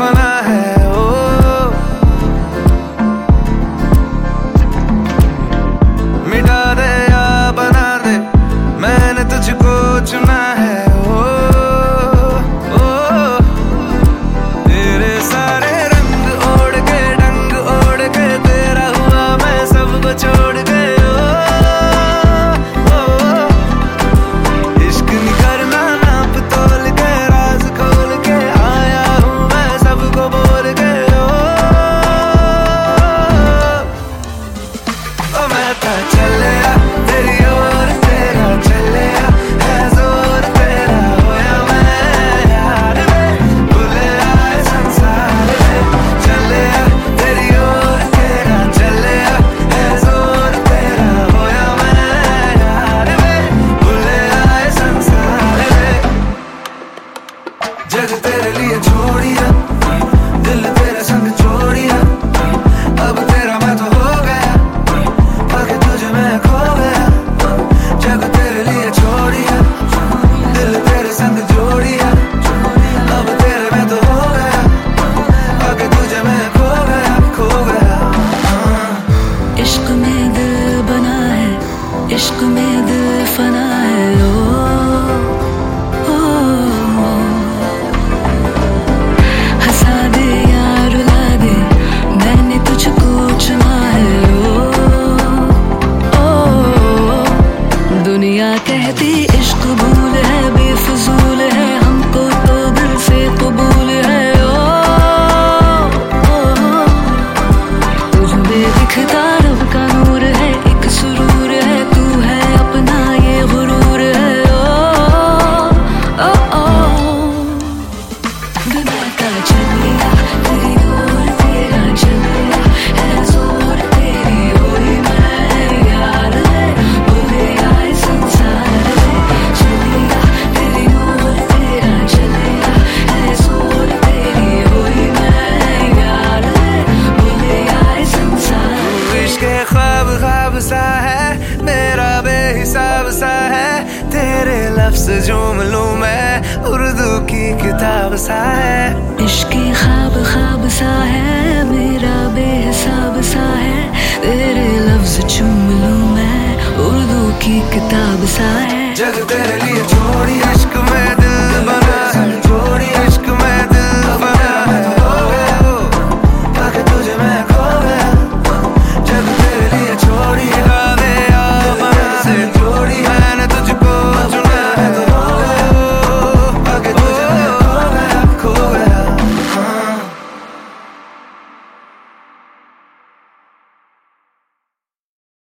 फना है ओ। मिटा दे या बना दे, मैंने तुझको चुना है ओ। तेरे सारे रंग ओढ़ के, डंग ओढ़ के, तेरा हुआ मैं सबको छोड़ के ओ। इश्क नहीं करना नाप तोल के, राज खोल के आया हूँ मैं सबको बोल के ओ। मैं तो चलिया तेरी ओर, तेरा चलिया है जोर, तेरा होया मैं यार में, भूले आए संसार में। चलिया तेरी ओर, तेरा चलिया है जोर, तेरा होया मैं यार में, भूले आए संसार में। जग तेरे लिए छोड़िया, दिल तेरे संग छोड़िया, अब तेरा मैं तो हो गया, आगे तुझे मैं खो गया। जग तेरे लिए छोड़िया, दिल तेरे संग जोड़िया, अब तेरे मैं तो हो गया, आगे तुझे मैं खो गया, खो गया। इश्क में दिल बना है, इश्क में दिल फना है ओ, ओ, ओ। हंसा दे या रुला दे, मैंने तुझको चुना है ओ, ओ। दुनिया कहती इश्क भूल है, बेफजूल है, हमको तो दिल से कबूल है ओ, ओ। तुझ में दिखता रब का नूर है, एक सुरूर है, तू है अपना ये गुरूर है ओ, ओ, ओ। दुनिया का चलिया तेरी ओर, तेरा चलिया है जोर, तेरी होई मैं यार है, भूले आए संसार में। चलिया तेरी ओर, तेरा चलिया है जोर, तेरी होई मैं यार है, भूले आए संसार। इश्क ख्वाब ख्वाब सा है, मेरा बेहिसाब सा है, तेरे लफ्ज झूम लूं मैं, उर्दू की किताब सा है। इश्क ख्वाब ख्वाब सा है, मेरा बेहिसाब सा है, तेरे लफ्ज चूम लूं मैं, उर्दू की किताब सा है। जग